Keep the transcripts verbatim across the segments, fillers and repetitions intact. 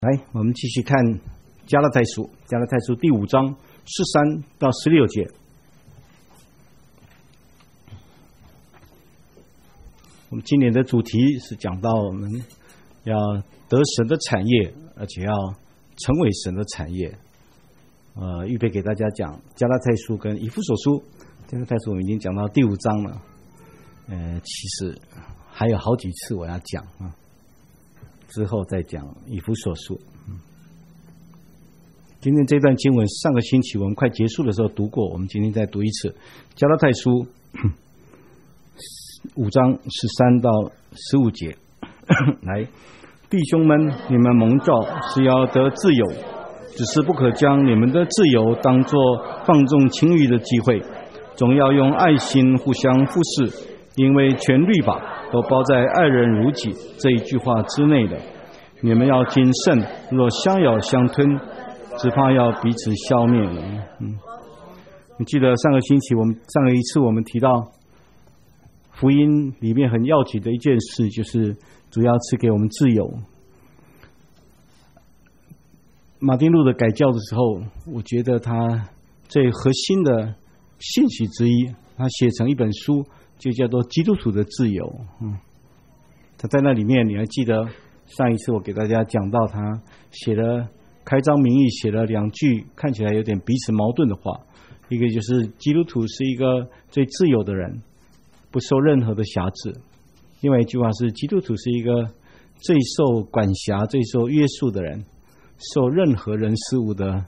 来，我们继续看加拉太书，加拉太书第五章十三到十六节。我们今年的主题是讲到我们要得神的产业，而且要成为神的产业。呃，预备给大家讲加拉太书跟以弗所书。加拉太书我们已经讲到第五章了，呃，其实还有好几次我要讲啊。之后再讲以弗所书。今天这段经文上个星期我们快结束的时候读过，我们今天再读一次加拉太书五章十三到十五节。来，弟兄们，你们蒙召是要得自由，只是不可将你们的自由当作放纵情欲的机会，总要用爱心互相服侍，因为全律法都包在爱人如己这一句话之内的。你们要谨慎，若相咬相吞，只怕要彼此消灭。嗯，你记得上个星期我们上个一次我们提到福音里面很要紧的一件事，就是主要赐给我们自由。马丁路德改教的时候，我觉得他最核心的信息之一，他写成一本书，就叫做基督徒的自由。嗯，他在那里面，你还记得上一次我给大家讲到，他写了开宗明义，写了两句看起来有点彼此矛盾的话。一个就是基督徒是一个最自由的人，不受任何的辖制；另外一句话是基督徒是一个最受管辖、最受约束的人，受任何人事物的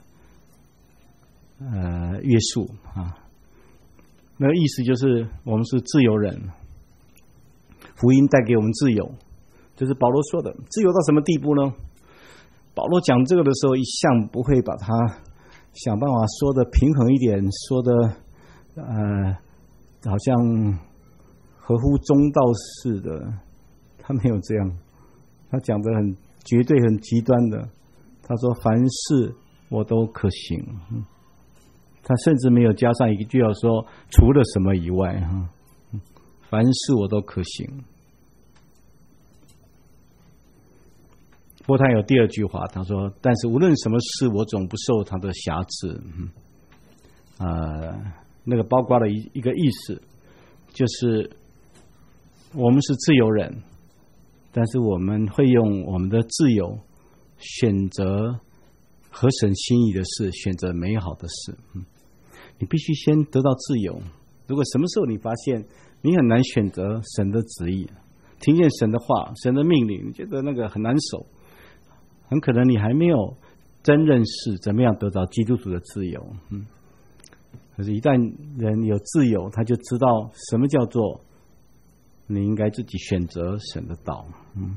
呃约束啊。那个意思就是我们是自由人，福音带给我们自由，这是保罗说的。自由到什么地步呢？保罗讲这个的时候，一向不会把它想办法说的平衡一点，说的呃好像合乎中道似的，他没有这样，他讲的很绝对、很极端的。他说：“凡事我都可行。”嗯，他甚至没有加上一句要说除了什么以外，哈，凡事我都可行。不过他有第二句话，他说：“但是无论什么事，我总不受他的辖制。”嗯，呃，那个包括了一一个意思，就是我们是自由人，但是我们会用我们的自由选择合神心意的事，选择美好的事。嗯，你必须先得到自由。如果什么时候你发现你很难选择神的旨意，听见神的话、神的命令，你觉得那个很难守，很可能你还没有真认识怎么样得到基督徒的自由。嗯，可是一旦人有自由，他就知道什么叫做你应该自己选择神的道。嗯，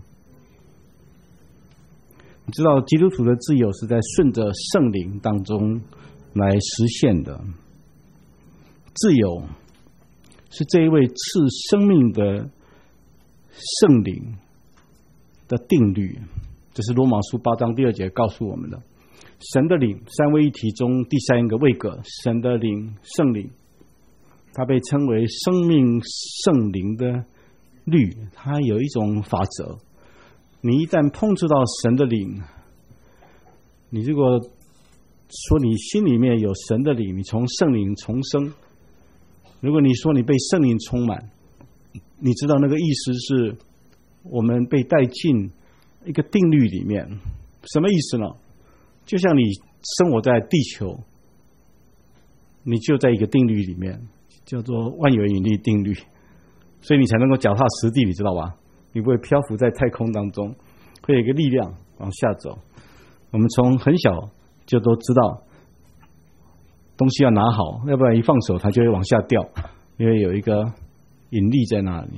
你知道基督徒的自由是在顺着圣灵当中来实现的。自由是这一位赐生命的圣灵的定律，这是罗马书八章第二节告诉我们的。神的灵，三位一体中第三个位格，神的灵，圣灵，它被称为生命圣灵的律，它有一种法则。你一旦碰触到神的灵，你如果说你心里面有神的灵，你从圣灵重生。如果你说你被圣灵充满，你知道那个意思是我们被带进一个定律里面。什么意思呢？就像你生活在地球，你就在一个定律里面，叫做万有引力定律，所以你才能够脚踏实地，你知道吧？你不会漂浮在太空当中，会有一个力量往下走。我们从很小就都知道东西要拿好，要不然一放手它就会往下掉，因为有一个引力在那里。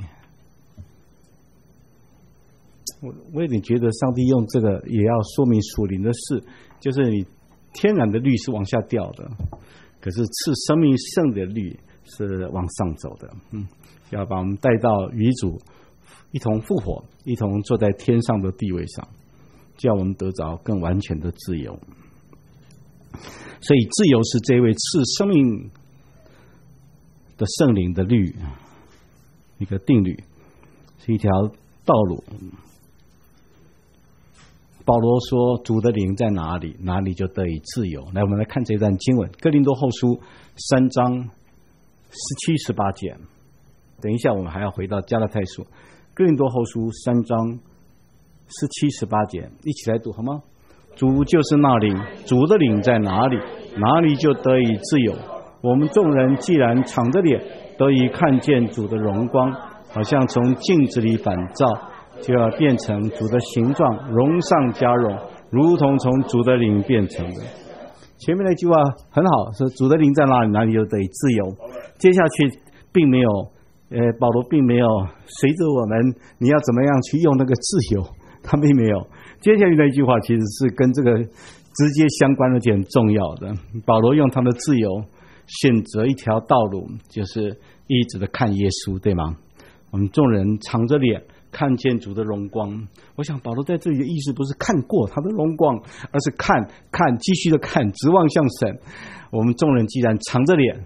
我我有点觉得上帝用这个也要说明属灵的事，就是你天然的律是往下掉的，可是赐生命圣的律是往上走的。嗯，要把我们带到与主一同复活，一同坐在天上的地位上，叫我们得着更完全的自由。所以自由是这位赐生命的圣灵的律，一个定律，是一条道路。 保罗说主的灵在哪里，哪里就得以自由。来，我们来看这段经文，哥林多后书三章十七十八节。等一下我们还要回到加拉太书，哥林多后书三章十七十八节，一起来读好吗？主就是那灵，主的灵在哪里，哪里就得以自由。我们众人既然敞着脸得以看见主的荣光，好像从镜子里反照，就要变成主的形状，荣上加荣，如同从主的灵变成的。前面那句话很好，说主的灵在哪里，哪里就得以自由。接下去并没有呃，保罗并没有随着我们你要怎么样去用那个自由，他并没有。接下去那一句话其实是跟这个直接相关而且很重要的。保罗用他的自由选择一条道路，就是一直的看耶稣，对吗？我们众人敞着脸看见主的荣光。我想保罗在这里的意思不是看过他的荣光，而是看看继续的看，指望向神。我们众人既然敞着脸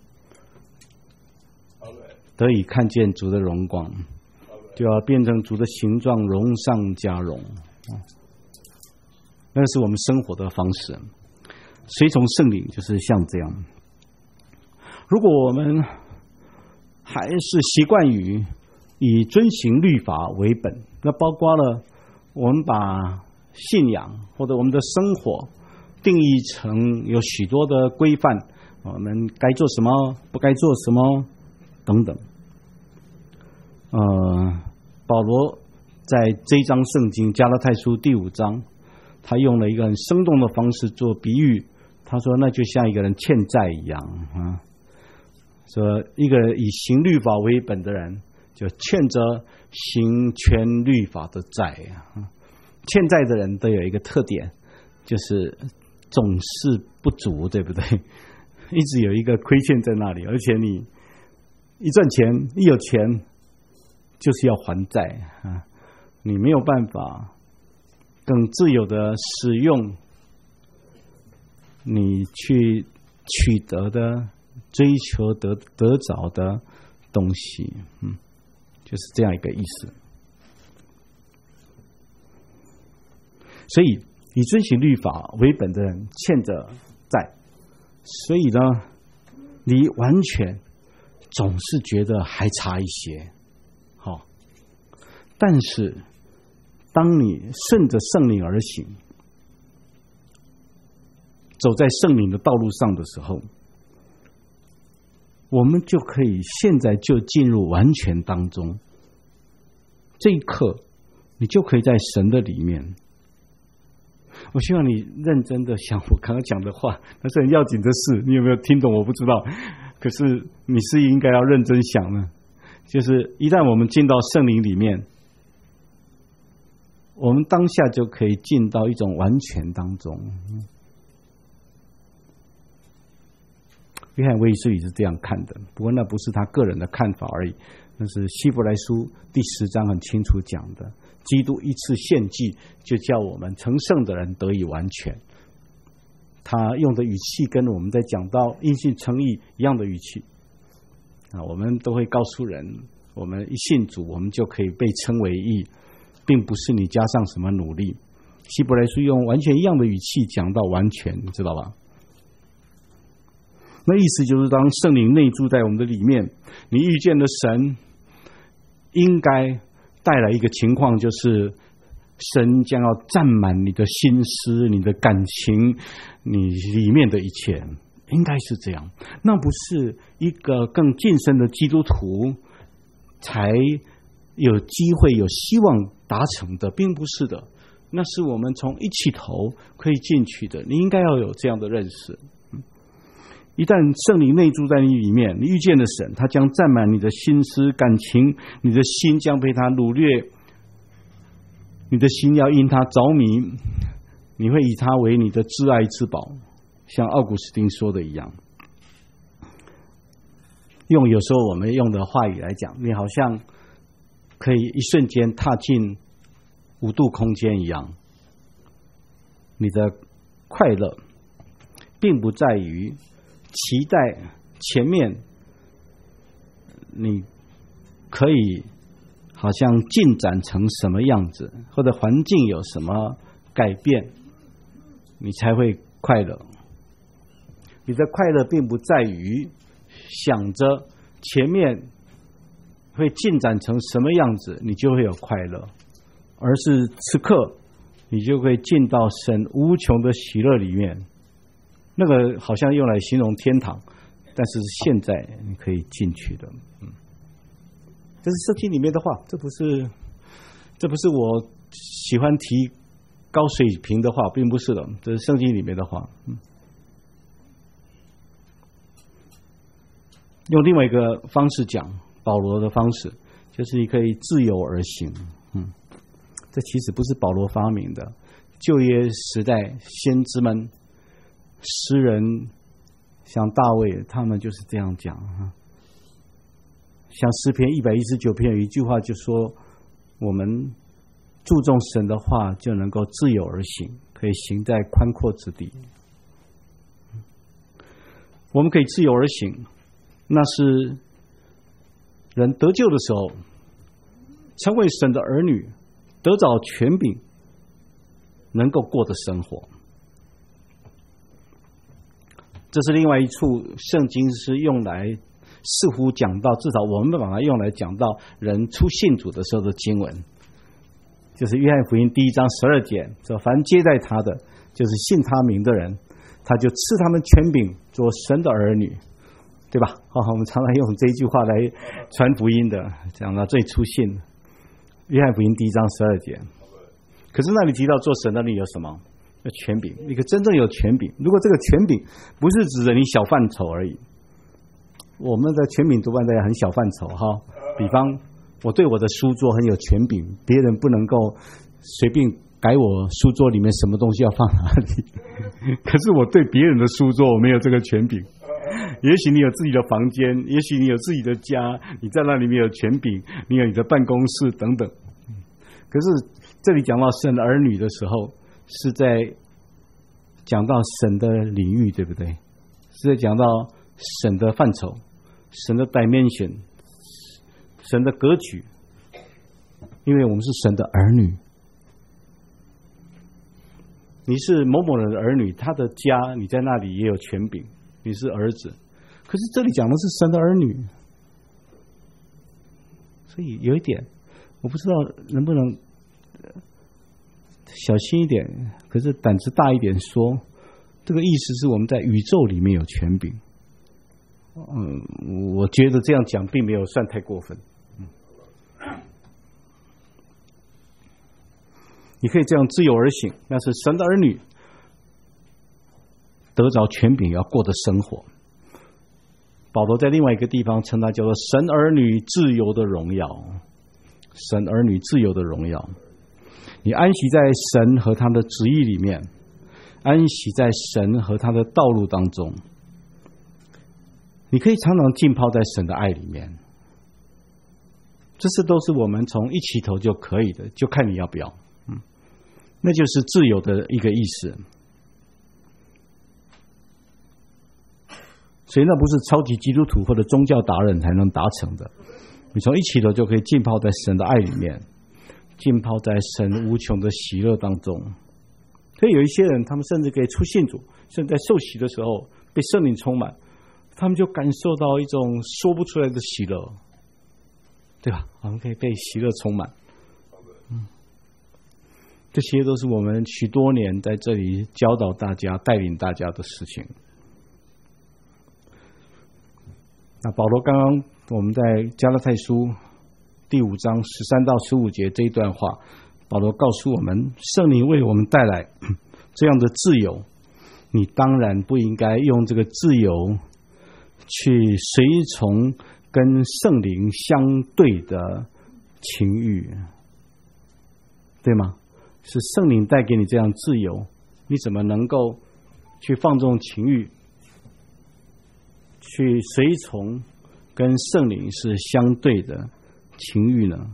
得以看见主的荣光，就要变成主的形状，荣上加荣。那是我们生活的方式，随从圣灵就是像这样。如果我们还是习惯于以遵行律法为本，那包括了我们把信仰或者我们的生活定义成有许多的规范，我们该做什么，不该做什么等等。呃，保罗在这一章圣经加拉太书第五章，他用了一个很生动的方式做比喻。他说那就像一个人欠债一样啊，说一个以行律法为本的人就欠着行全律法的债啊。欠债的人都有一个特点，就是总是不足，对不对？一直有一个亏欠在那里，而且你一赚钱一有钱就是要还债啊，你没有办法更自由的使用你去取得的、追求得得着的东西，嗯，就是这样一个意思。所以以遵行律法为本的人欠着债，所以呢，你完全总是觉得还差一些，好、哦，但是当你顺着圣灵而行，走在圣灵的道路上的时候，我们就可以现在就进入完全当中。这一刻，你就可以在神的里面。我希望你认真的想我刚刚讲的话，那是很要紧的事。你有没有听懂？我不知道。可是你是应该要认真想呢。就是一旦我们进到圣灵里面，我们当下就可以进到一种完全当中。约翰卫斯理是这样看的，不过那不是他个人的看法而已，那是希伯来书第十章很清楚讲的。基督一次献祭就叫我们成圣的人得以完全。他用的语气跟我们在讲到因信称义一样的语气啊，我们都会告诉人，我们一信主，我们就可以被称为义，并不是你加上什么努力。希伯来书用完全一样的语气讲到完全，你知道吧？那意思就是，当圣灵内住在我们的里面，你遇见了神，应该带来一个情况，就是神将要占满你的心思、你的感情、你里面的一切，应该是这样。那不是一个更近身的基督徒才有机会、有希望达成的，并不是的。那是我们从一起头可以进去的。你应该要有这样的认识。一旦圣灵内住在你里面，你遇见了神，他将占满你的心思感情，你的心将被他掳掠，你的心要因他着迷，你会以他为你的至爱至宝，像奥古斯丁说的一样。用有时候我们用的话语来讲，你好像可以一瞬间踏进五度空间一样。你的快乐并不在于期待前面你可以好像进展成什么样子，或者环境有什么改变，你才会快乐。你的快乐并不在于想着前面会进展成什么样子，你就会有快乐，而是此刻你就会进到神无穷的喜乐里面。那个好像用来形容天堂，但是现在你可以进去的。嗯，这是圣经里面的话，这不是这不是我喜欢提高水平的话，并不是的，这是圣经里面的话。嗯，用另外一个方式讲，保罗的方式就是你可以自由而行。嗯，这其实不是保罗发明的，旧约时代先知们、诗人像大卫，他们就是这样讲。像诗篇一百一十九篇有一句话就说，我们注重神的话，就能够自由而行，可以行在宽阔之地。我们可以自由而行，那是人得救的时候，成为神的儿女，得着权柄，能够过的生活。这是另外一处圣经是用来似乎讲到，至少我们把它用来讲到人初信主的时候的经文，就是约翰福音第一章十二节，说凡接待他的，就是信他名的人，他就赐他们权柄做神的儿女，对吧？哦，我们常常用这一句话来传福音的，讲到最初信。约翰福音第一章十二节，可是那里提到做神的儿女有什么？有权柄，一个真正有权柄。如果这个权柄不是指着你小范畴而已，我们的权柄多半在很小范畴哈。比方，我对我的书桌很有权柄，别人不能够随便改我书桌里面什么东西要放哪里。可是我对别人的书桌我没有这个权柄。也许你有自己的房间，也许你有自己的家，你在那里面有权柄，你有你的办公室等等。可是这里讲到神的儿女的时候，是在讲到神的领域，对不对？是在讲到神的范畴，神的 dimension， 神的格局。因为我们是神的儿女，你是某某人的儿女，他的家你在那里也有权柄，你是儿子。可是这里讲的是神的儿女，所以有一点我不知道能不能小心一点，可是胆子大一点说，这个意思是我们在宇宙里面有权柄。嗯，我觉得这样讲并没有算太过分。嗯，你可以这样自由而行，那是神的儿女得着权柄要过的生活。保罗在另外一个地方称它叫做神儿女自由的荣耀，神儿女自由的荣耀。你安息在神和他的旨意里面，安息在神和他的道路当中，你可以常常浸泡在神的爱里面。这些都是我们从一起头就可以的，就看你要不要。嗯，那就是自由的一个意思。所以那不是超级基督徒或者宗教达人才能达成的。你从一起头就可以浸泡在神的爱里面，浸泡在神无穷的喜乐当中。所以有一些人，他们甚至可以出信主，甚至在受洗的时候被圣灵充满，他们就感受到一种说不出来的喜乐，对吧？我们可以被喜乐充满。嗯，这些都是我们许多年在这里教导大家、带领大家的事情。那保罗刚刚我们在加拉太书第五章十三到十五节这一段话，保罗告诉我们，圣灵为我们带来这样的自由，你当然不应该用这个自由去随从跟圣灵相对的情欲，对吗？是圣灵带给你这样自由，你怎么能够去放纵情欲，去随从跟圣灵是相对的情欲呢？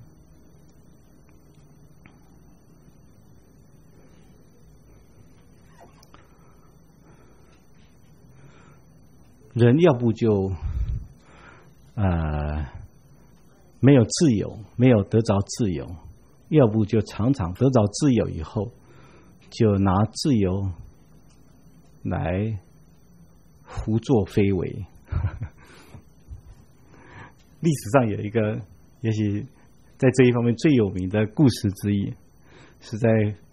人要不就呃没有自由，没有得着自由，要不就常常得着自由以后， 就拿自由来胡作非为。历史上有一个，也许在这一方面最有名的故事之一，是在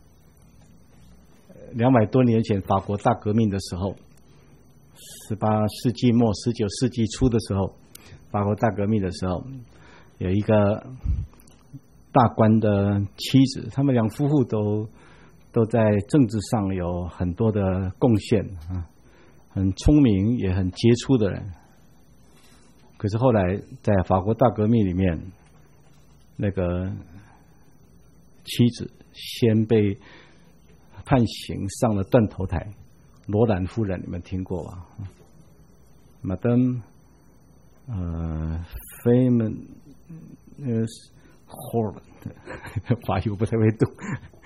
两百多年前法国大革命的时候，十八世纪末十九世纪初的时候，法国大革命的时候，有一个大官的妻子，他们两夫妇都都在政治上有很多的贡献啊，很聪明也很杰出的人。可是后来在法国大革命里面，那个妻子先被判刑上了断头台。罗兰夫人，你们听过吧 ？Madame 呃 ，Famous 呃 Holland， 法语我不太会读。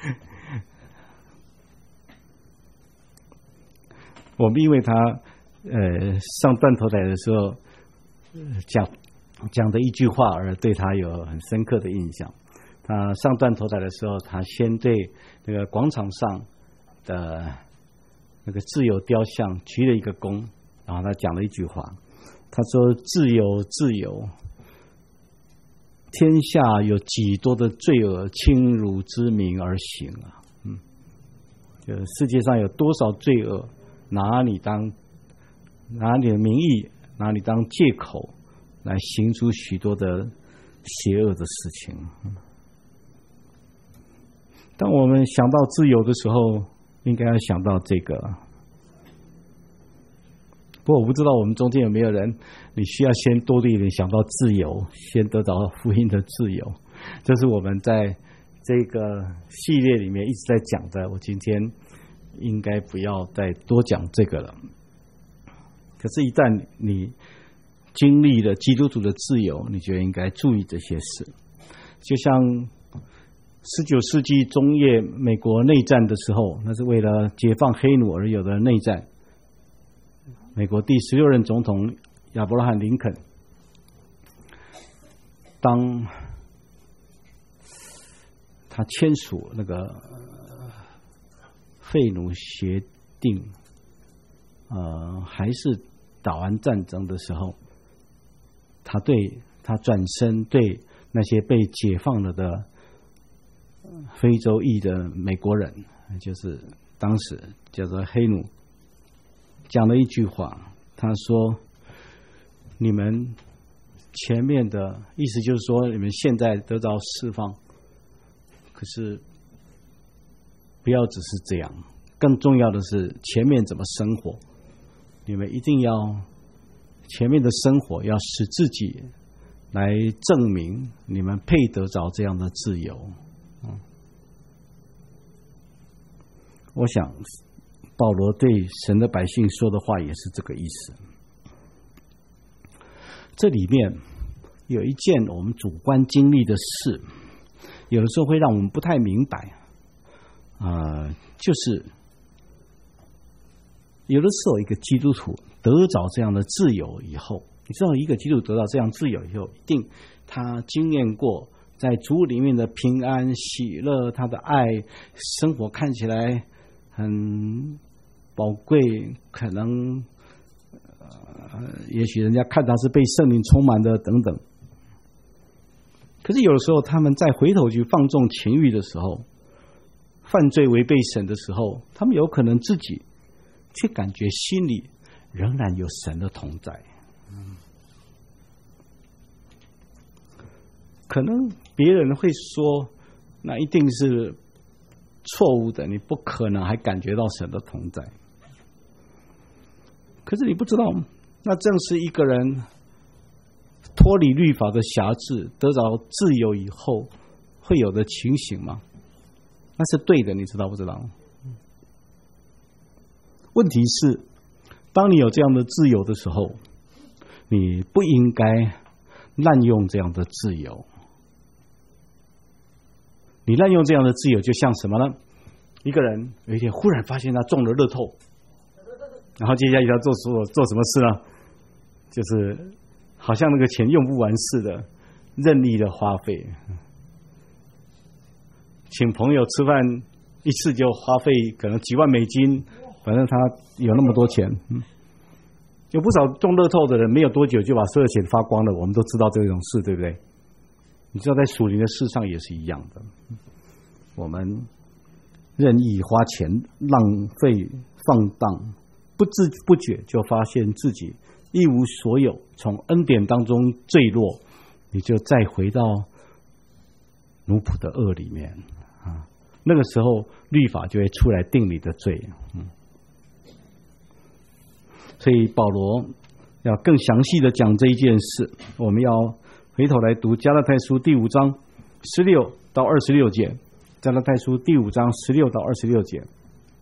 我们因为他呃上断头台的时候讲讲的一句话而对他有很深刻的印象。他上断头台的时候，他先对那个广场上的那个自由雕像鞠了一个躬，然后他讲了一句话，他说：“自由，自由，天下有几多的罪恶轻辱之名而行啊！嗯，就世界上有多少罪恶，拿你当拿你的名义，拿你当借口来行出许多的邪恶的事情。嗯，当我们想到自由的时候，应该要想到这个。不过我不知道我们中间有没有人，你需要先多一点想到自由，先得到福音的自由。这是我们在这个系列里面一直在讲的，我今天应该不要再多讲这个了。可是一旦你经历了基督徒的自由，你就应该注意这些事。就像十九世纪中叶美国内战的时候，那是为了解放黑奴而有的内战。美国第十六任总统亚伯拉罕林肯，当他签署那个废奴协定，呃，还是打完战争的时候，他对他转身对那些被解放了的非洲裔的美国人，就是当时叫做黑奴，讲了一句话，他说：“你们前面的意思就是说，你们现在得到释放，可是不要只是这样，更重要的是前面怎么生活。你们一定要前面的生活要使自己来证明你们配得着这样的自由。”嗯，我想保罗对神的百姓说的话也是这个意思。这里面有一件我们主观经历的事，有的时候会让我们不太明白，呃，就是有的时候一个基督徒得着这样的自由以后，你知道一个基督徒得到这样自由以后，一定他经验过在主里面的平安喜乐，他的爱，生活看起来很宝贵，可能呃，也许人家看他是被圣灵充满的等等。可是有的时候他们再回头去放纵情欲的时候，犯罪违背神的时候，他们有可能自己却感觉心里仍然有神的同在。嗯，可能别人会说那一定是错误的，你不可能还感觉到神的同在。可是你不知道，那正是一个人脱离律法的辖制，得着自由以后会有的情形吗？那是对的，你知道不知道？问题是，当你有这样的自由的时候，你不应该滥用这样的自由。你滥用这样的自由，就像什么呢？一个人有一天忽然发现他中了乐透，然后接下来要做做做什么事呢？就是好像那个钱用不完似的，任意的花费。请朋友吃饭一次就花费可能几万美金，反正他有那么多钱。嗯，有不少中乐透的人，没有多久就把所有钱花光了，我们都知道这种事，对不对？你知道在属灵的事上也是一样的，我们任意花钱、浪费、放荡，不知不觉就发现自己一无所有，从恩典当中坠落，你就再回到奴仆的恶里面啊。那个时候律法就会出来定你的罪。嗯，所以保罗要更详细的讲这一件事，我们要回头来读加拉太书第五章十六到二十六节。加拉太书第五章十六到二十六节。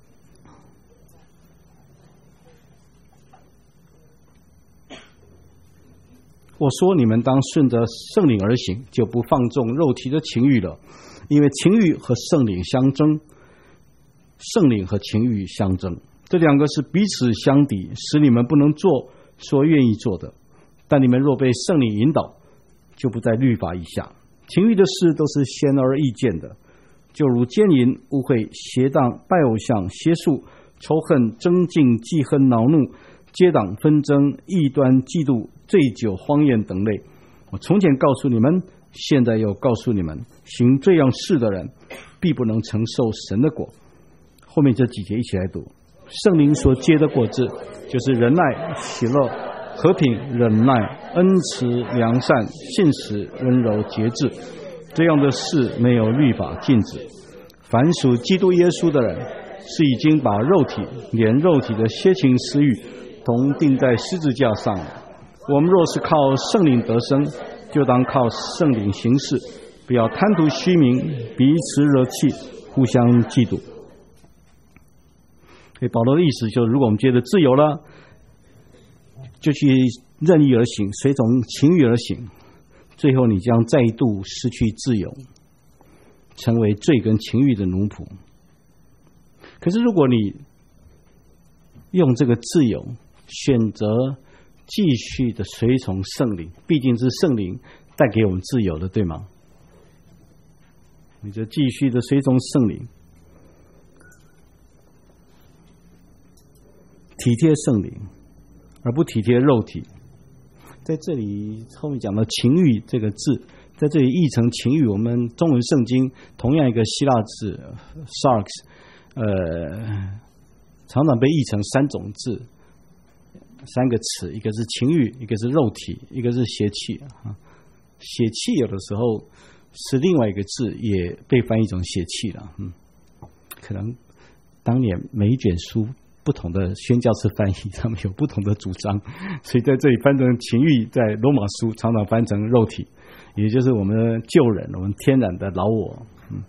我说你们当顺着圣灵而行，就不放纵肉体的情欲了，因为情欲和圣灵相争，圣灵和情欲相争，这两个是彼此相敌，使你们不能做所愿意做的。但你们若被圣灵引导，就不在律法以下。情欲的事都是显而易见的，就如奸淫、污秽、邪荡、拜偶像、邪术、仇恨、争竞、记恨、恼怒、结党纷争、异端、嫉妒、醉酒、荒宴等类。我从前告诉你们，现在又告诉你们，行这样事的人必不能承受神的果。后面这几节一起来读。圣灵所结的果子，就是仁爱、喜乐、和平、忍耐、恩慈、良善、信实、温柔、节制。这样的事没有律法禁止。凡属基督耶稣的人，是已经把肉体连肉体的邪情私欲同钉在十字架上。我们若是靠圣灵得生，就当靠圣灵行事，不要贪图虚名，彼此惹气，互相嫉妒。所以保罗的意思就是，如果我们觉得自由了，就去任意而行，随从情欲而行，最后你将再度失去自由，成为罪跟情欲的奴仆。可是如果你用这个自由选择继续的随从圣灵，毕竟是圣灵带给我们自由的，对吗？你就继续的随从圣灵，体贴圣灵，而不体贴肉体。在这里后面讲到情欲这个字，在这里译成情欲，我们中文圣经同样一个希腊字 sarx， 呃，常常被译成三种字，三个词，一个是情欲，一个是肉体，一个是邪气。邪气有的时候是另外一个字，也被翻译成邪气了。嗯，可能当年每一卷书不同的宣教士翻译，他们有不同的主张，所以在这里翻成情欲，在罗马书常常翻成肉体，也就是我们的旧人，我们天然的老我。嗯，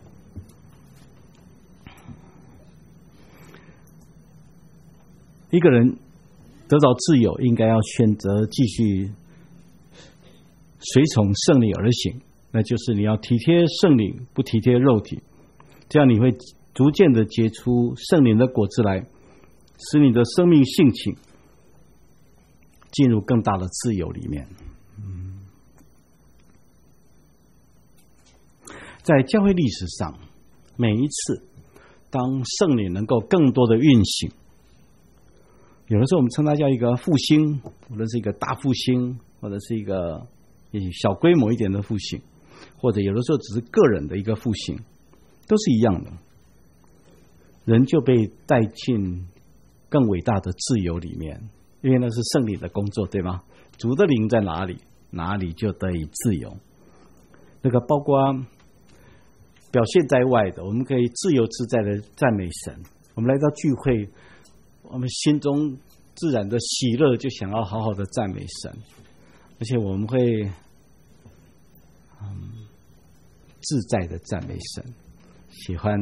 一个人得到自由，应该要选择继续随从圣灵而行，那就是你要体贴圣灵，不体贴肉体，这样你会逐渐的结出圣灵的果子来，使你的生命性情进入更大的自由里面。嗯，在教会历史上，每一次当圣灵能够更多的运行，有的时候我们称它叫一个复兴，或者是一个大复兴，或者是一个小规模一点的复兴，或者有的时候只是个人的一个复兴，都是一样的，人就被带进更伟大的自由里面，因为那是圣灵的工作，对吗？主的灵在哪里，哪里就得以自由。那个包括表现在外的，我们可以自由自在的赞美神。我们来到聚会，我们心中自然的喜乐，就想要好好的赞美神，而且我们会嗯自在的赞美神，喜欢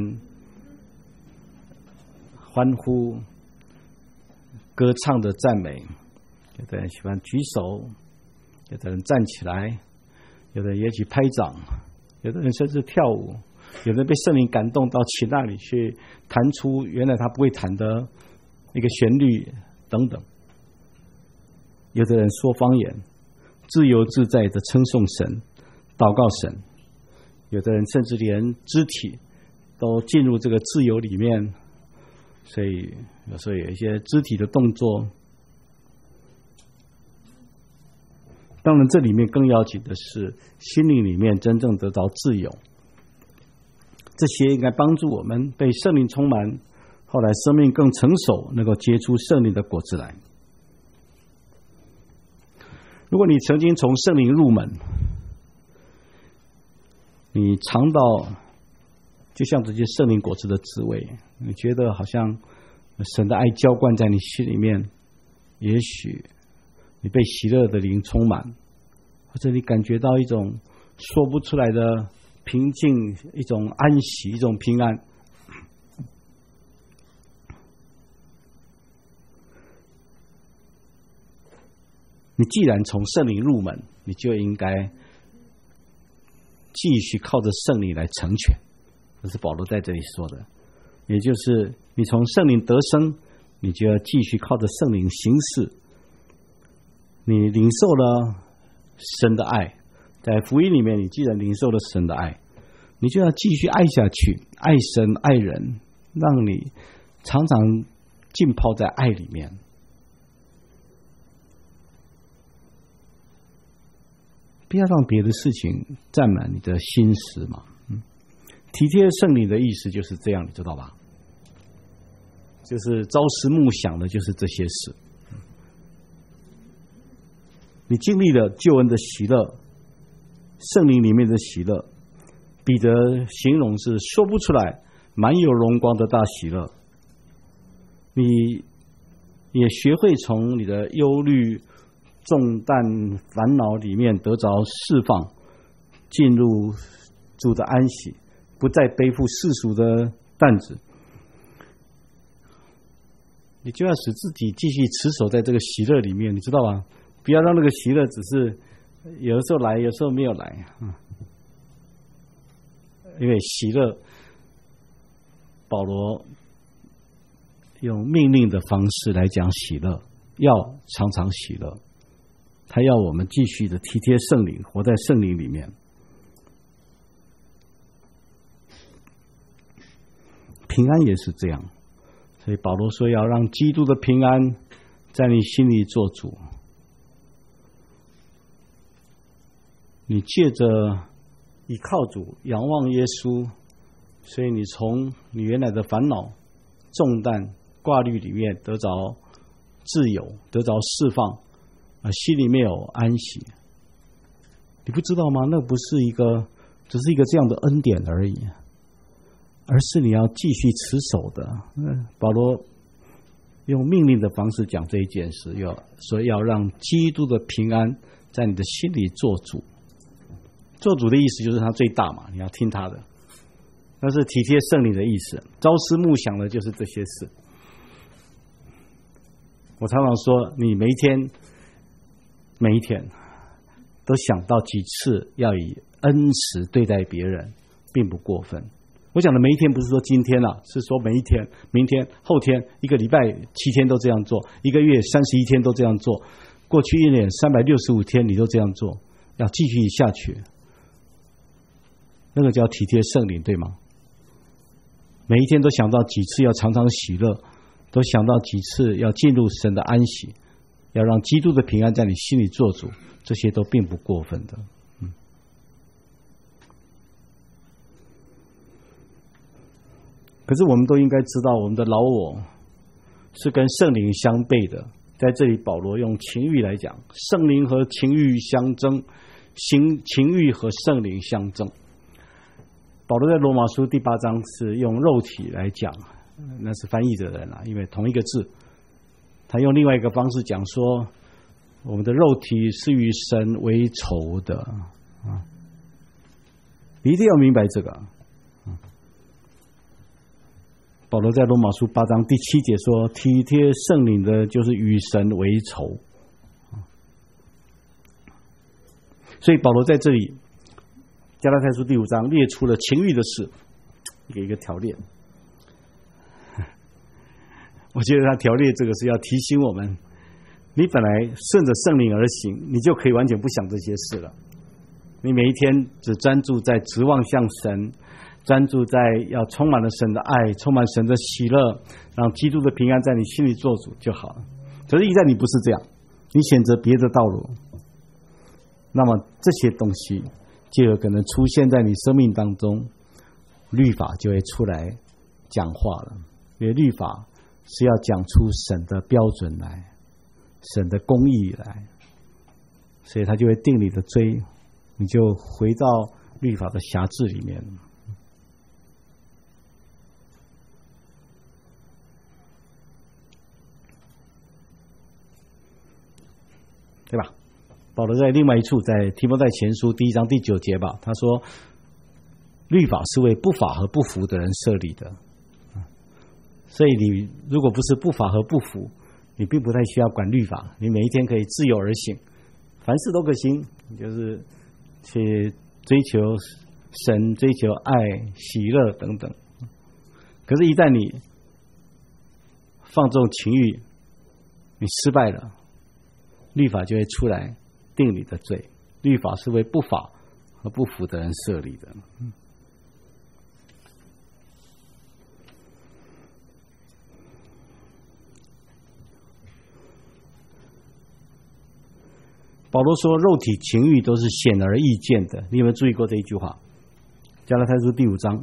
欢呼歌唱的赞美。有的人喜欢举手，有的人站起来，有的人也许拍掌，有的人甚至跳舞，有的人被圣灵感动到琴那里去弹出原来他不会弹的一个旋律等等。有的人说方言，自由自在的称颂神，祷告神。有的人甚至连肢体都进入这个自由里面，所以有时候有一些肢体的动作。当然，这里面更要紧的是心灵里面真正得到自由。这些应该帮助我们被圣灵充满，后来生命更成熟，能够结出圣灵的果子来。如果你曾经从圣灵入门，你尝到就像这些圣灵果子的滋味，你觉得好像神的爱浇灌在你心里面，也许你被喜乐的灵充满，或者你感觉到一种说不出来的平静，一种安息，一种平安。你既然从圣灵入门，你就应该继续靠着圣灵来成全，这是保罗在这里说的。也就是你从圣灵得生，你就要继续靠着圣灵行事。你领受了神的爱，在福音里面你既然领受了神的爱，你就要继续爱下去，爱神爱人，让你常常浸泡在爱里面。不要让别的事情占满你的心思嘛。嗯，体贴圣灵的意思就是这样，你知道吧？就是朝思暮想的，就是这些事。你经历了救恩的喜乐，圣灵里面的喜乐，彼得形容是说不出来，满有荣光的大喜乐。你也学会从你的忧虑、重担、烦恼里面得着释放，进入主的安息，不再背负世俗的担子。你就要使自己继续持守在这个喜乐里面，你知道吧？不要让那个喜乐只是有的时候来，有时候没有来。因为喜乐，保罗用命令的方式来讲喜乐，要常常喜乐。他要我们继续的体贴圣灵，活在圣灵里面。平安也是这样，所以保罗说要让基督的平安在你心里做主。你借着倚靠主，仰望耶稣，所以你从你原来的烦恼、重担、挂虑里面得着自由，得着释放。啊，心里面有安息，你不知道吗？那不是一个，只是一个这样的恩典而已，而是你要继续持守的。嗯，保罗用命令的方式讲这一件事，要说要让基督的平安在你的心里做主。做主的意思就是他最大嘛，你要听他的，那是体贴圣灵的意思。朝思暮想的就是这些事。我常常说，你每一天。每一天都想到几次要以恩慈对待别人，并不过分。我讲的每一天不是说今天啊，是说每一天、明天、后天，一个礼拜七天都这样做，一个月三十一天都这样做，过去一年三百六十五天你都这样做，要继续下去。那个叫体贴圣灵，对吗？每一天都想到几次要常常喜乐，都想到几次要进入神的安息。要让基督的平安在你心里做主，这些都并不过分的。嗯，可是我们都应该知道，我们的老我是跟圣灵相悖的。在这里，保罗用情欲来讲，圣灵和情欲相争，情情欲和圣灵相争。保罗在罗马书第八章是用肉体来讲，那是翻译的人啊，因为同一个字。他用另外一个方式讲说，我们的肉体是与神为仇的啊！你一定要明白这个。保罗在罗马书八章第七节说：“体贴圣灵的，就是与神为仇。”所以保罗在这里，加拉太书第五章列出了情欲的事，一个一个条列。我觉得他条列这个是要提醒我们，你本来顺着圣灵而行，你就可以完全不想这些事了。你每一天只专注在指望向神， 专注在要充满了神的爱，充满神的喜乐，让基督的平安在你心里做主就好了。可是一旦你不是这样，你选择别的道路，那么这些东西就有可能出现在你生命当中，律法就会出来讲话了。因为律法是要讲出神的标准来，神的公义来，所以他就会定你的罪，你就回到律法的辖制里面。对吧？保罗在另外一处，在提摩太前书第一章第九节吧，他说律法是为不法和不服的人设立的，所以你如果不是不法和不服，你并不太需要管律法，你每一天可以自由而行，凡事都可行，就是去追求神，追求爱、喜乐等等。可是一旦你放纵情欲，你失败了，律法就会出来定你的罪。律法是为不法和不服的人设立的。保罗说肉体情欲都是显而易见的，你有没有注意过这一句话？加拉太书第五章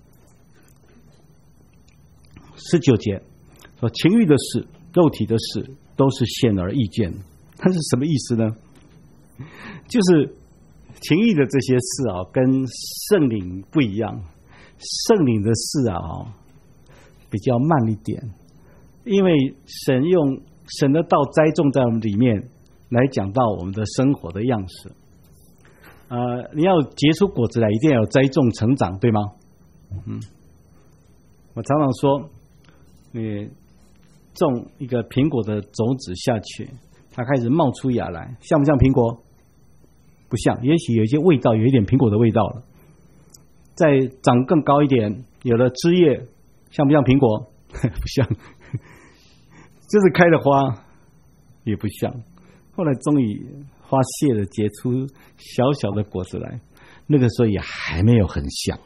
十九节说，情欲的事、肉体的事都是显而易见的。它是什么意思呢？就是情欲的这些事啊，跟圣灵不一样。圣灵的事啊，比较慢一点，因为神用神的道栽种在我们里面，来讲到我们的生活的样式。呃，你要结出果子来，一定要有栽种成长，对吗？嗯，我常常说，你种一个苹果的种子下去，它开始冒出芽来，像不像苹果？不像，也许有一些味道，有一点苹果的味道了。再长更高一点，有了枝叶，像不像苹果？不像。就是开了花，也不像。后来终于花谢了，结出小小的果子来，那个时候也还没有很像。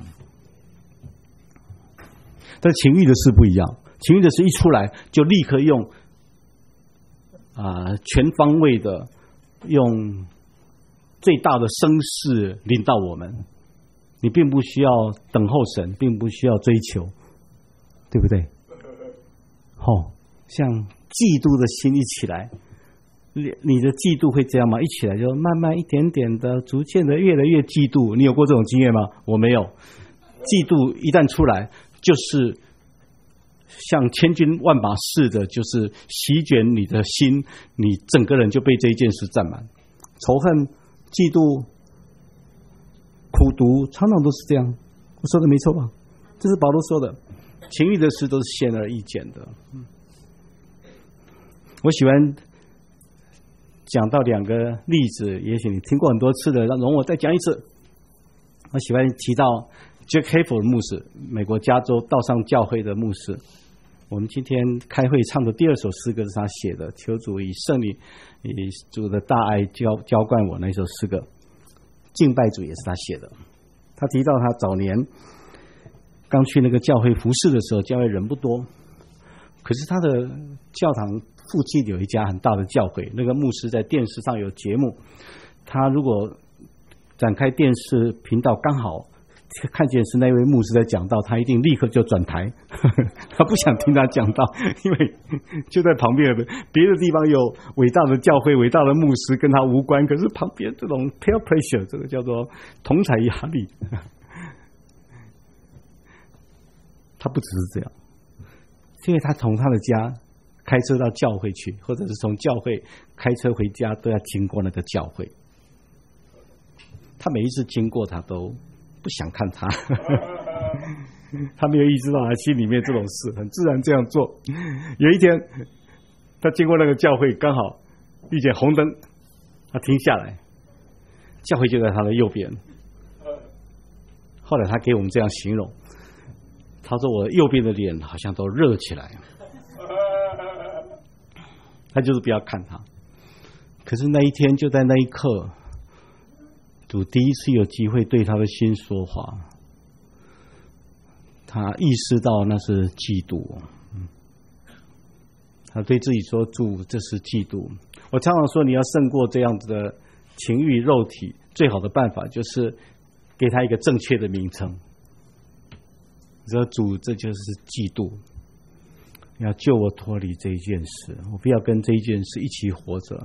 但情欲的事不一样，情欲的事一出来，就立刻用啊、呃、全方位的，用最大的声势领导我们。你并不需要等候神，并不需要追求，对不对？哦，像嫉妒的心一起来。你的嫉妒会这样吗？一起来就慢慢一点点的，逐渐的越来越嫉妒。你有过这种经验吗？我没有。嫉妒一旦出来，就是像千军万马似的，就是席卷你的心，你整个人就被这一件事占满。仇恨、嫉妒、苦毒，常常都是这样。我说的没错吧？这是保罗说的，情欲的事都是显而易见的。我喜欢讲到两个例子，也许你听过很多次的，容我再讲一次。我喜欢提到 Jack Hayford 牧师，美国加州道上教会的牧师。我们今天开会唱的第二首诗歌是他写的，求主以圣灵、以主的大爱浇浇灌我那首诗歌。敬拜主也是他写的。他提到他早年刚去那个教会服侍的时候，教会人不多，可是他的教堂附近有一家很大的教会，那个牧师在电视上有节目，他如果展开电视频道刚好看见是那位牧师在讲道，他一定立刻就转台他不想听他讲道，因为就在旁边的别的地方有伟大的教会、伟大的牧师跟他无关，可是旁边这种 peer pressure， 这个叫做同侪压力他不只是这样，因为他从他的家开车到教会去，或者是从教会开车回家，都要经过那个教会。他每一次经过，他都不想看他他没有意识到他心里面这种事，很自然这样做。有一天他经过那个教会，刚好遇见红灯，他停下来，教会就在他的右边。后来他给我们这样形容，他说我右边的脸好像都热起来，他就是不要看他。可是那一天，就在那一刻，主第一次有机会对他的心说话。 他意识到那是嫉妒，他对自己说：“主，这是嫉妒。”我常常说，你要胜过这样子的情欲肉体，最好的办法就是给他一个正确的名称。你说：“主，这就是嫉妒。”你要救我脱离这一件事，我不要跟这一件事一起活着。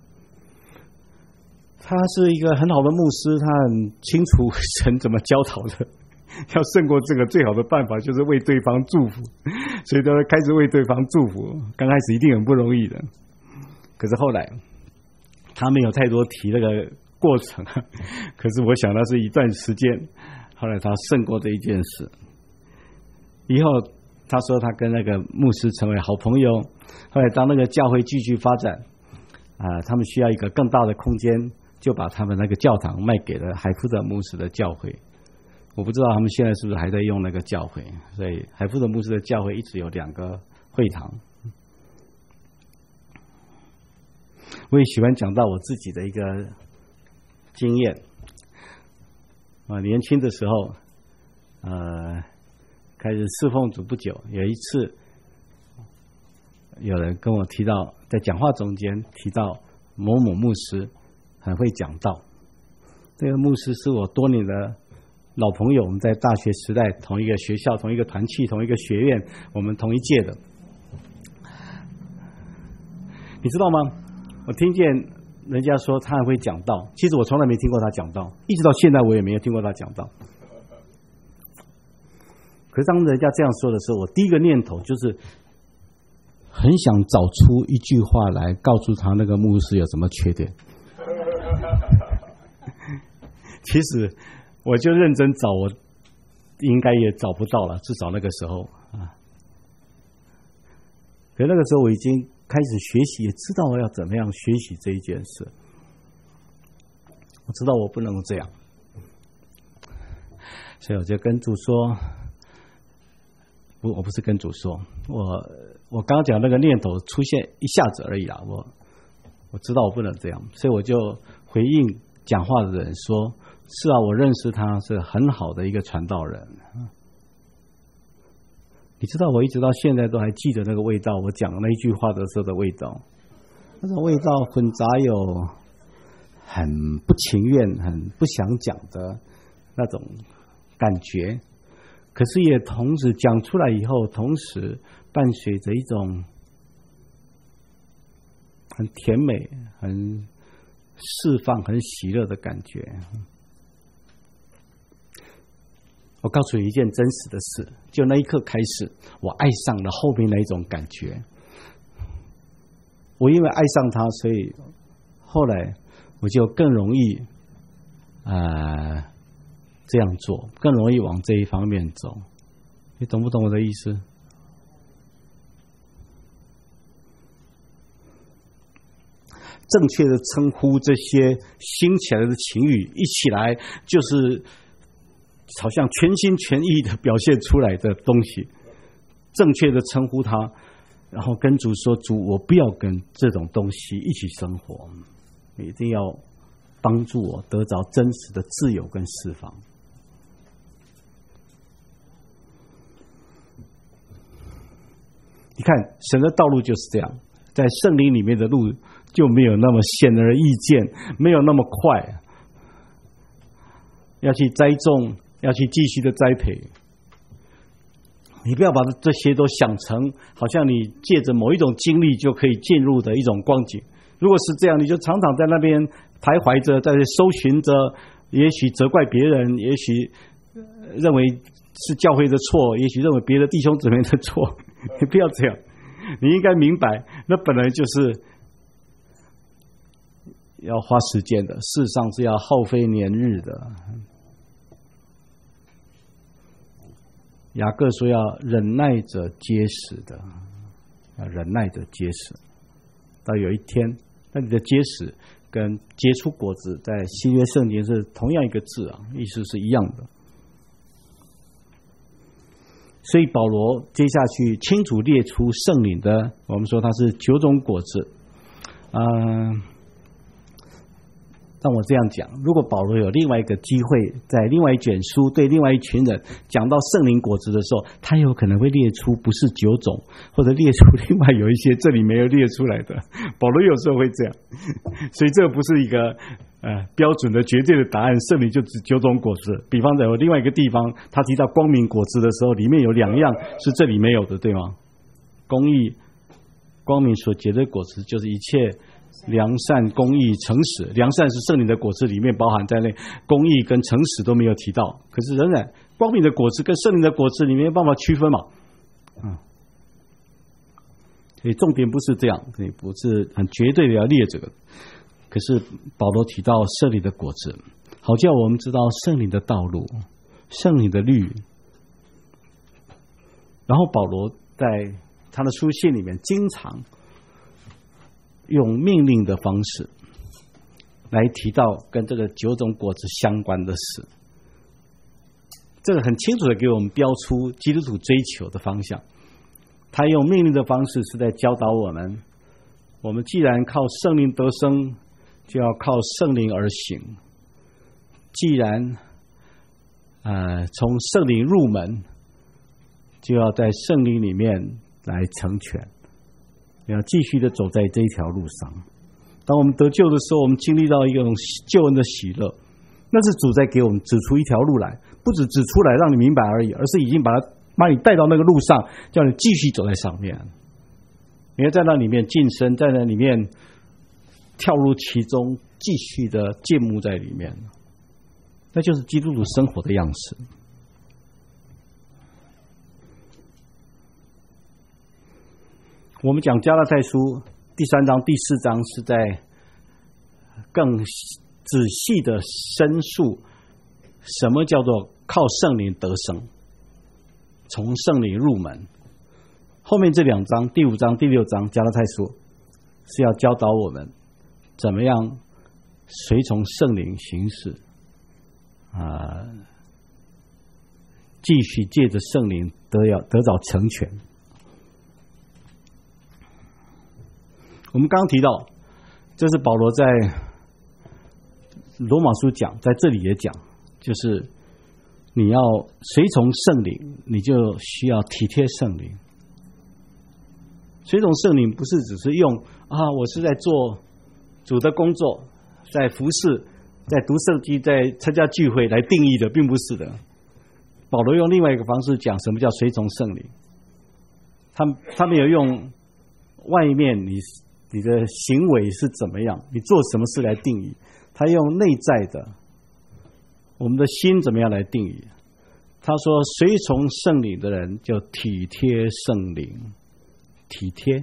他是一个很好的牧师，他很清楚神怎么教导的。要胜过这个，最好的办法就是为对方祝福，所以他开始为对方祝福。刚开始一定很不容易的，可是后来他没有太多提那个过程，可是我想那是一段时间。后来他胜过这一件事，以后他说他跟那个牧师成为好朋友。后来当那个教会继续发展，啊、呃，他们需要一个更大的空间，就把他们那个教堂卖给了海夫德牧师的教会。我不知道他们现在是不是还在用那个教会，所以海夫德牧师的教会一直有两个会堂。我也喜欢讲到我自己的一个经验啊，年轻的时候，呃，开始侍奉主不久，有一次有人跟我提到，在讲话中间提到某某牧师很会讲道，这个牧师是我多年的老朋友，我们在大学时代同一个学校、同一个团契、同一个学院，我们同一届的。你知道吗？我听见人家说他很会讲道，其实我从来没听过他讲道，一直到现在我也没有听过他讲道。可是当人家这样说的时候，我第一个念头就是很想找出一句话来告诉他那个牧师有什么缺点。其实我就认真找，我应该也找不到了，至少那个时候啊。可是那个时候我已经开始学习，也知道我要怎么样学习这一件事。我知道我不能这样，所以我就跟主说，不，我不是跟主说，我我刚刚讲那个念头出现一下子而已啦，我我知道我不能这样，所以我就回应讲话的人说。是啊，我认识他是很好的一个传道人。你知道，我一直到现在都还记得那个味道，我讲那一句话的时候的味道，那种味道混杂有很不情愿、很不想讲的那种感觉，可是也同时讲出来以后，同时伴随着一种很甜美、很释放、很喜乐的感觉。我告诉你一件真实的事，就那一刻开始，我爱上了后面那一种感觉。我因为爱上他，所以后来我就更容易呃这样做，更容易往这一方面走。你懂不懂我的意思？正确的称呼这些兴起来的情欲，一起来就是好像全心全意的表现出来的东西，正确的称呼它，然后跟主说：主，我不要跟这种东西一起生活，你一定要帮助我得着真实的自由跟释放。你看，神的道路就是这样，在圣灵里面的路就没有那么显而易见，没有那么快，要去栽种，要去继续的栽培。你不要把这些都想成好像你借着某一种经历就可以进入的一种光景。如果是这样，你就常常在那边徘徊着，在搜寻着，也许责怪别人，也许认为是教会的错，也许认为别的弟兄姊妹的错。你不要这样，你应该明白，那本来就是要花时间的，事实上是要耗费年日的。雅各说要忍耐着结实的，要忍耐着结实，到有一天，那你的结实跟结出果子，在新约圣经是同样一个字啊，意思是一样的。所以保罗接下去清楚列出圣灵的，我们说它是九种果子，啊、呃， 让我这样讲，如果保罗有另外一个机会，在另外一卷书对另外一群人讲到圣灵果子的时候，他有可能会列出不是九种，或者列出另外有一些这里没有列出来的。保罗有时候会这样，所以这个不是一个呃标准的绝对的答案，圣灵就只九种果子。比方在有另外一个地方，他提到光明果子的时候，里面有两样是这里没有的，对吗？公义、光明所结的果子就是一切良善、公义、诚实。良善是圣灵的果子里面包含在内，公义跟诚实都没有提到。可是仍然，光明的果子跟圣灵的果子里面没有办法区分嘛？嗯，所以重点不是这样，所以不是很绝对的要列这个。可是保罗提到圣灵的果子，好叫我们知道圣灵的道路、圣灵的律。然后保罗在他的书信里面经常用命令的方式来提到跟这个九种果子相关的事，这个很清楚的给我们标出基督徒追求的方向。他用命令的方式是在教导我们，我们既然靠圣灵得生，就要靠圣灵而行。既然呃从圣灵入门，就要在圣灵里面来成全，要继续的走在这一条路上。当我们得救的时候，我们经历到一种救恩的喜乐，那是主在给我们指出一条路来，不只指出来让你明白而已，而是已经把它把你带到那个路上，叫你继续走在上面。你要在那里面晋升，在那里面跳入其中，继续的建牧在里面，那就是基督徒生活的样式。我们讲加拉太书第三章、第四章是在更仔细的申述什么叫做靠圣灵得生，从圣灵入门。后面这两章，第五章、第六章加拉太书是要教导我们怎么样随从圣灵行事，啊、呃，继续借着圣灵得要得到成全。我们刚刚提到，这是保罗在罗马书讲，在这里也讲，就是你要随从圣灵，你就需要体贴圣灵。随从圣灵不是只是用啊，我是在做主的工作，在服侍，在读圣经，在参加聚会来定义的，并不是的。保罗用另外一个方式讲什么叫随从圣灵，他他没有用外面你你的行为是怎么样，你做什么事来定义，他用内在的我们的心怎么样来定义。他说随从圣灵的人就体贴圣灵，体贴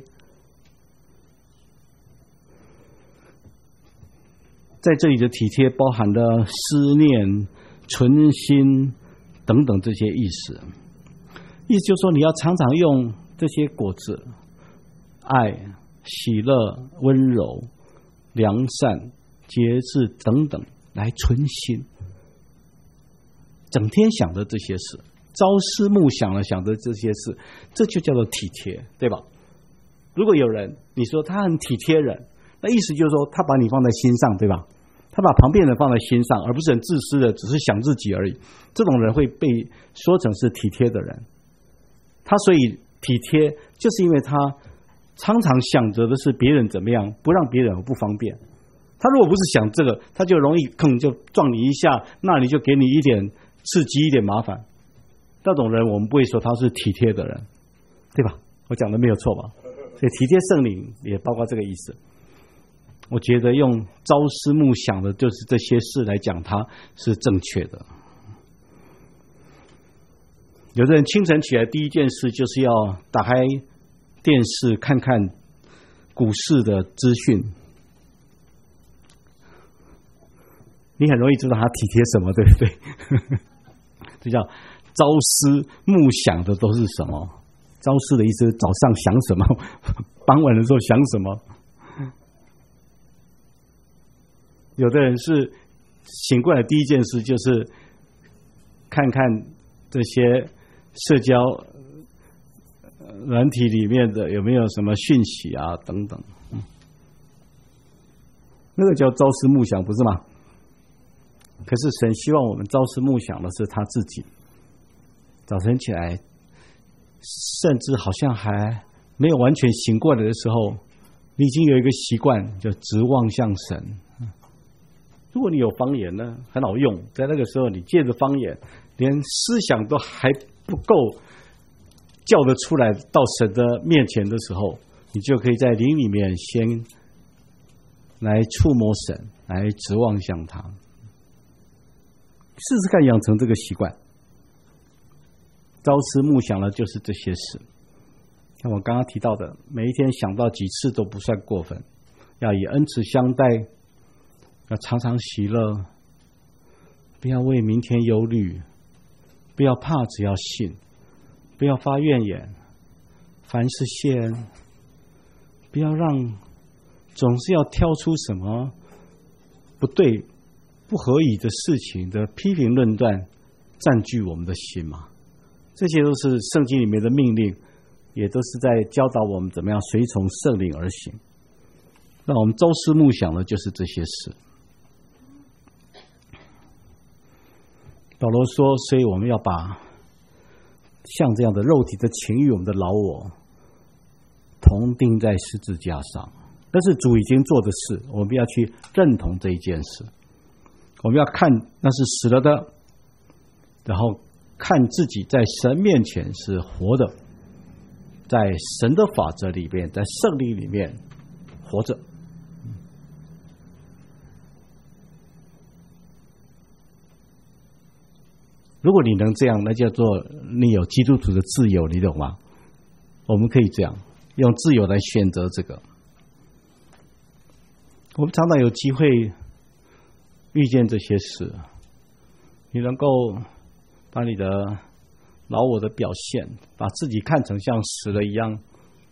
在这里的体贴包含了思念、存心等等这些意思。意思就是说，你要常常用这些果子，爱、喜乐、温柔、良善、节制等等来存心，整天想着这些事，朝思暮想的想着这些事，这就叫做体贴，对吧？如果有人你说他很体贴人，那意思就是说他把你放在心上，对吧？他把旁边人放在心上，而不是很自私的只是想自己而已。这种人会被说成是体贴的人。他所以体贴，就是因为他常常想着的是别人怎么样，不让别人有不方便。他如果不是想这个，他就容易坑就撞你一下，那你就给你一点刺激，一点麻烦。那种人我们不会说他是体贴的人，对吧？我讲的没有错吧？所以体贴圣灵也包括这个意思。我觉得用朝思暮想的就是这些事来讲，它是正确的。有的人清晨起来第一件事就是要打开电视看看股市的资讯，你很容易知道他体贴什么，对不对？这叫朝思暮想的都是什么？朝思的意思是早上想什么，傍晚的时候想什么。有的人是醒过来第一件事就是看看这些社交软体里面的有没有什么讯息啊等等，那个叫朝思暮想，不是吗？ 可是神希望我们朝思暮想的是他自己。早晨起来，甚至好像还没有完全醒过来的时候，你已经有一个习惯，就直望向神。如果你有方言呢，很好用，在那个时候你借着方言，连思想都还不够叫得出来到神的面前的时候，你就可以在灵里面先来触摸神，来直望向他。试试看养成这个习惯，朝思暮想的就是这些事。像我刚刚提到的，每一天想到几次都不算过分，要以恩慈相待，要常常喜乐，不要为明天忧虑，不要怕，只要信，不要发怨言，凡事谢恩，不要让总是要挑出什么不对不合宜的事情的批评论断占据我们的心嘛。这些都是圣经里面的命令，也都是在教导我们怎么样随从圣灵而行。那我们朝思暮想的就是这些事。保罗说，所以我们要把像这样的肉体的情欲，我们的老我同钉在十字架上，那是主已经做的事，我们要去认同这一件事。我们要看那是死了的，然后看自己在神面前是活的，在神的法则里面，在圣灵里面活着。如果你能这样，那叫做你有基督徒的自由，你懂吗？我们可以这样用自由来选择这个。我们常常有机会遇见这些事，你能够把你的老我的表现，把自己看成像死了一样，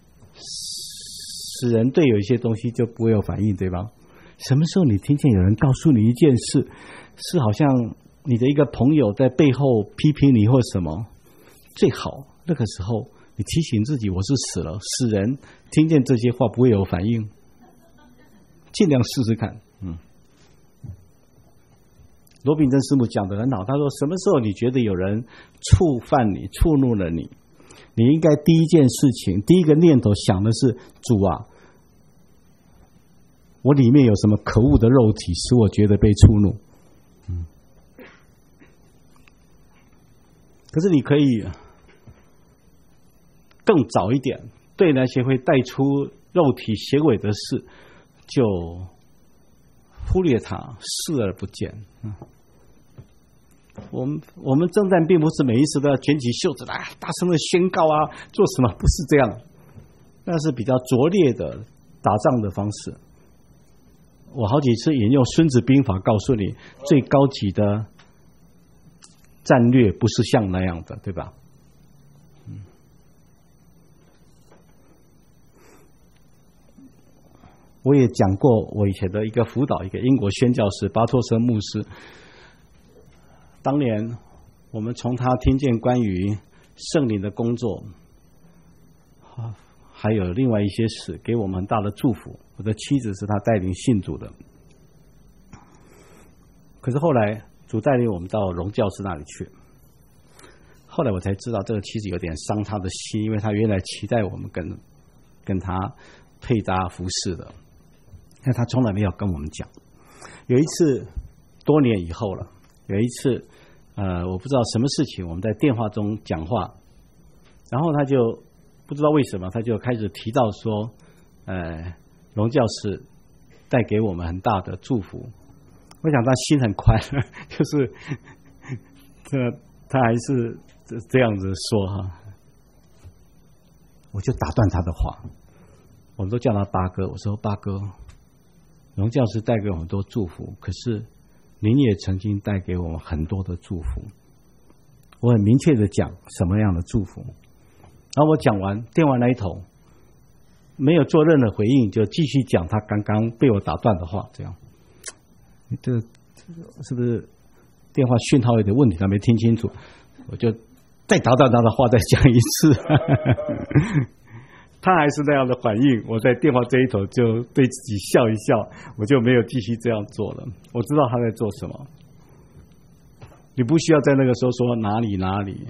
使人对有一些东西就不会有反应，对吧？什么时候你听见有人告诉你一件事，是好像你的一个朋友在背后批评你或什么，最好那个时候你提醒自己，我是死了，使人听见这些话不会有反应，尽量试试看。嗯，罗秉正师母讲得很好，他说什么时候你觉得有人触犯你，触怒了你，你应该第一件事情，第一个念头想的是，主啊，我里面有什么可恶的肉体使我觉得被触怒。嗯，可是你可以更早一点，对那些会带出肉体邪诡的事就忽略它，视而不见。嗯，我们我们征战并不是每一次都要卷起袖子来大声的宣告啊，做什么，不是这样，那是比较拙劣的打仗的方式。我好几次引用孙子兵法告诉你，最高级的战略不是像那样的，对吧？嗯，我也讲过，我以前的一个辅导，一个英国宣教士巴托森牧师，当年我们从他听见关于圣灵的工作，还有另外一些事，给我们很大的祝福。我的妻子是他带领信主的，可是后来主带领我们到荣教师那里去，后来我才知道这个妻子有点伤他的心，因为他原来期待我们跟跟他配搭服侍的，但他从来没有跟我们讲。有一次多年以后了，有一次呃，我不知道什么事情，我们在电话中讲话，然后他就不知道为什么，他就开始提到说，呃，荣教师带给我们很大的祝福。我想他心很宽，就是这他还是这样子说哈，我就打断他的话，我们都叫他八哥，我说八哥，荣教师带给我们很多祝福，可是您也曾经带给我们很多的祝福。我很明确的讲什么样的祝福，然后我讲完电话那一头没有做任何回应，就继续讲他刚刚被我打断的话。这样，这是不是电话讯号有点问题？他没听清楚，我就再打断他的话，再讲一次。他还是那样的反应，我在电话这一头就对自己笑一笑，我就没有继续这样做了。我知道他在做什么。 你不需要在那个时候说哪里哪里，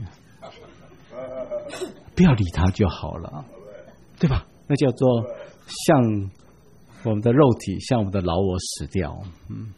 不要理他就好了，对吧？那叫做像我们的肉体，像我们的老我死掉。嗯，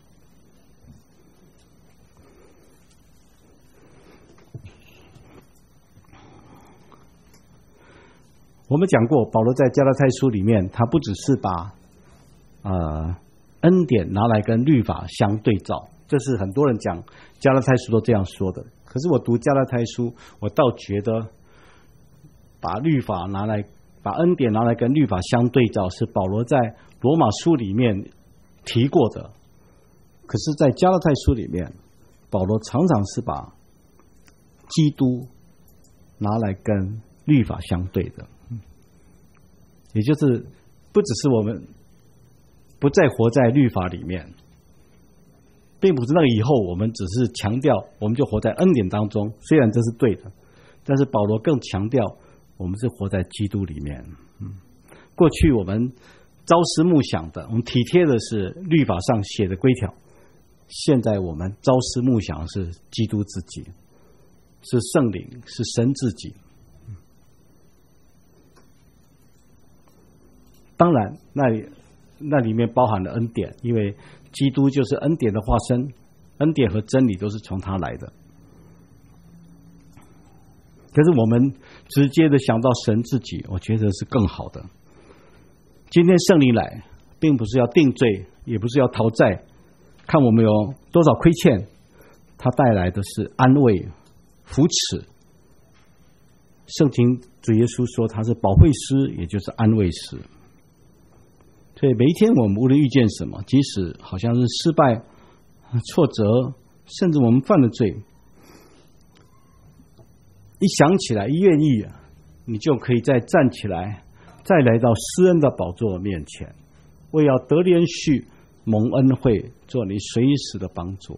我们讲过，保罗在加拉太书里面，他不只是把呃恩典拿来跟律法相对照，这是很多人讲加拉太书都这样说的。可是我读加拉太书，我倒觉得把律法拿来。把恩典拿来跟律法相对照，是保罗在罗马书里面提过的。可是在加拉太书里面，保罗常常是把基督拿来跟律法相对的，也就是不只是我们不再活在律法里面，并不是那个以后我们只是强调我们就活在恩典当中，虽然这是对的，但是保罗更强调我们是活在基督里面。嗯，过去我们朝思暮想的，我们体贴的是律法上写的规条，现在我们朝思暮想的是基督自己，是圣灵，是神自己。当然那里那里面包含了恩典，因为基督就是恩典的化身，恩典和真理都是从他来的。可是我们直接的想到神自己，我觉得是更好的。今天圣灵来，并不是要定罪，也不是要讨债，看我们有多少亏欠，他带来的是安慰、扶持。圣经主耶稣说他是保惠师，也就是安慰师。所以每一天我们无论遇见什么，即使好像是失败、挫折，甚至我们犯了罪，一想起来，一愿意，你就可以再站起来，再来到施恩的宝座面前，为要得连续蒙恩惠，做你随时的帮助。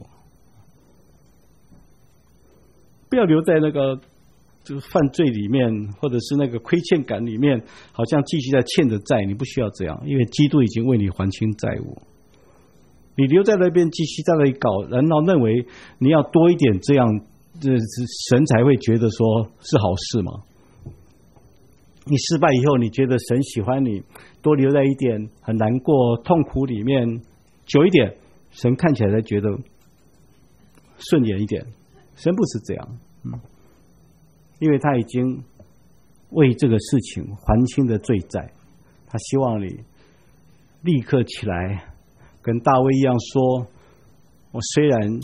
不要留在那个就是犯罪里面，或者是那个亏欠感里面，好像继续在欠着债。你不需要这样，因为基督已经为你还清债务。你留在那边继续在那里搞，然后认为你要多一点这样，这神才会觉得说是好事吗？你失败以后，你觉得神喜欢你，多留在一点很难过痛苦里面久一点，神看起来才觉得顺眼一点。神不是这样，嗯，因为他已经为这个事情还清的罪债，他希望你立刻起来，跟大卫一样说：我虽然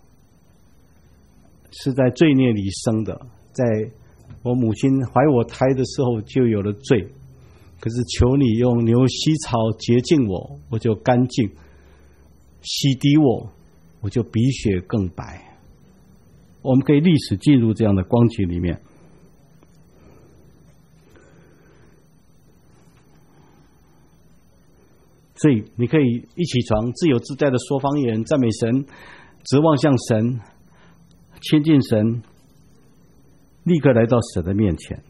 是在罪孽里生的，在我母亲怀我胎的时候就有了罪，可是求你用牛膝草洁净我，我就干净；洗涤我，我就比雪更白。我们可以历史进入这样的光景里面。所以你可以一起床自由自在的说方言，赞美神，直望向神，亲近神，立刻来到神的面前。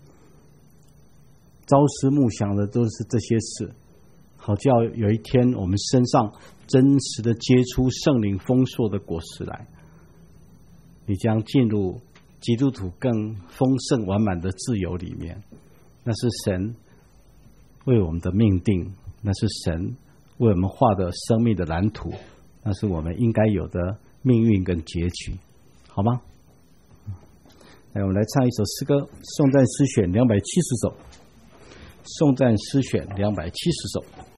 朝思暮想的都是这些事，好叫有一天我们身上真实的结出圣灵丰硕的果实来，你将进入基督徒更丰盛完满的自由里面。那是神为我们的命定，那是神为我们画的生命的蓝图，那是我们应该有的命运跟结局，好吗？来，我们来唱一首诗歌，颂赞诗选两百七十首，颂赞诗选两百七十首。